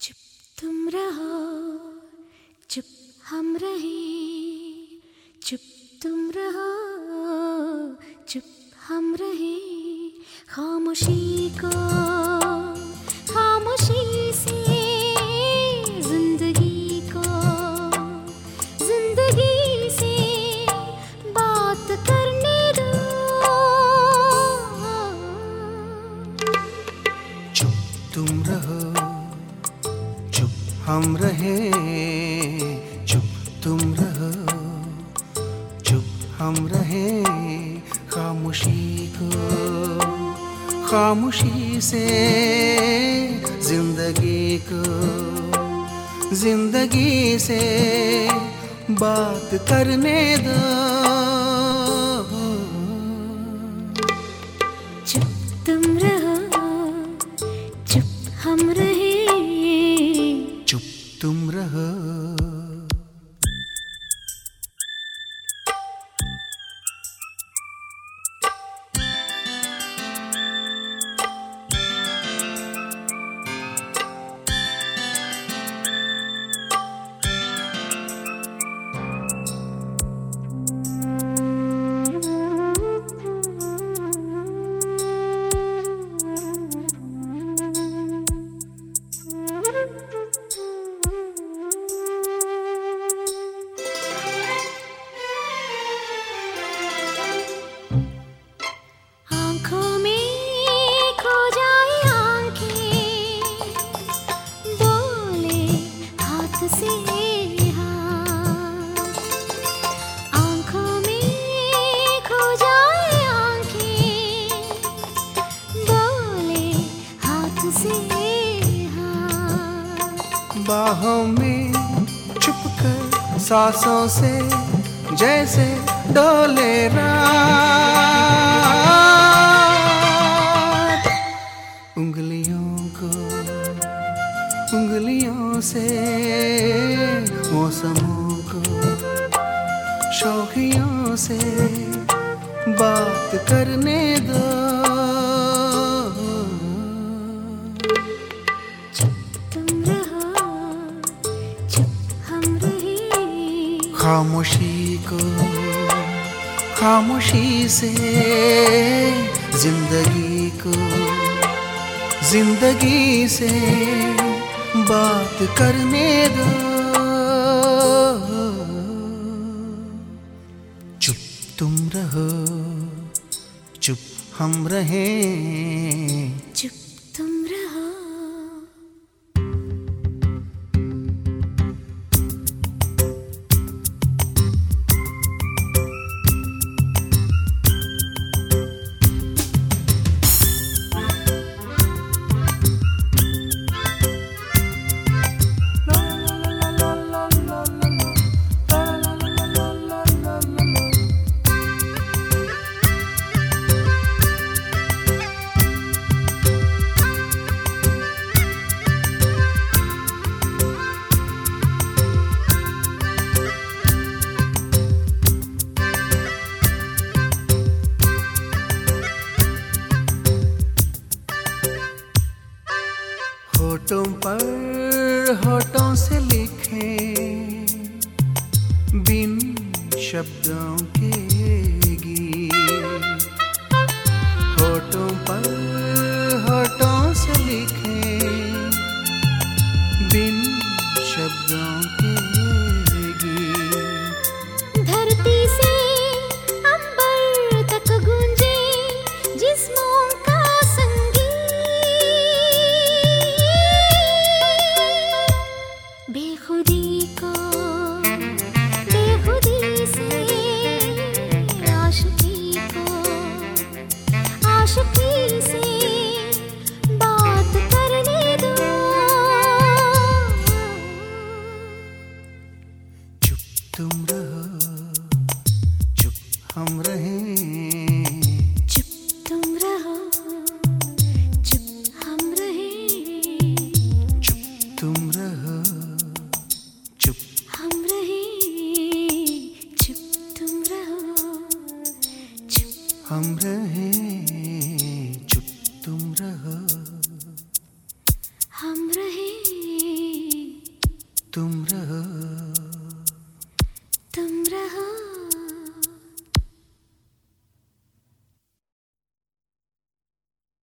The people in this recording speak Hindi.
चुप तुम रहो, चुप हम रहे, चुप तुम रहो, चुप हम रहे। खामोशी को खामोशी से जिंदगी को जिंदगी से बात करने दो। चुप तुम रहो, चुप हम रहे, चुप तुम रहो, चुप हम रहे। खामोशी को खामोशी से जिंदगी को जिंदगी से बात करने दो। चुप तुम रहो, चुप हम रहे, चुप तुम रहो। आँखों में खो जाए आँखें, बोले हाथ से हाथ। आँखों में खो जाए आँखें, बोले हाथ से हाथ। बाहों में छुपकर सांसों से जैसे डोले रात। उंगलियों से मौसमों को शौकियों से बात करने दो। चुप तुम रहो, चुप हम रहे। खामोशी को खामोशी से जिंदगी को जिंदगी से बात करने दो। चुप तुम रहो, चुप हम रहे, चुप तुम रहो। होठों पर होठों से लिखे बिन शब्दों के गीत। होठों पर होठों से लिखे बिन शब्दों के गीत। धरती से अंबर तक गूंजे जिस्मों का संगीत। बेखुदी को बेखुदी से तुम रहो तुम रहो